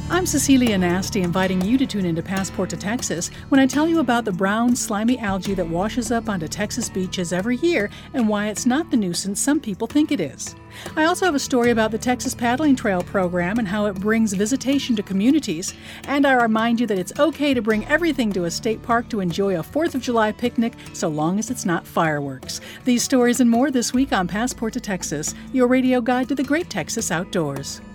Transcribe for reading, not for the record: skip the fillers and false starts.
I'm Cecilia Nasty, inviting you to tune into Passport to Texas when I tell you about the brown, slimy algae that washes up onto Texas beaches every year and why it's not the nuisance some people think it is. I also have a story about the Texas Paddling Trail program and how it brings visitation to communities. And I remind you that it's okay to bring everything to a state park to enjoy a 4th of July picnic so long as it's not fireworks. These stories and more this week on Passport to Texas, your radio guide to the great Texas outdoors.